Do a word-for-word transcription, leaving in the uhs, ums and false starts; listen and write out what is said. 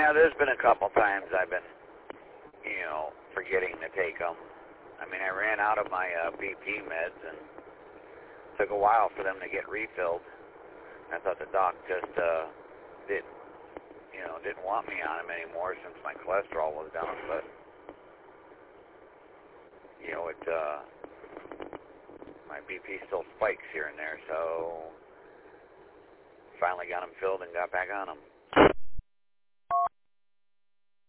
Yeah, there's been a couple times I've been, you know, forgetting to take them. I mean, I ran out of my uh, B P meds and took a while for them to get refilled. I thought the doc just uh, did, you know, didn't want me on them anymore since my cholesterol was down. But you know, it uh, my B P still spikes here and there, so finally got them filled and got back on them.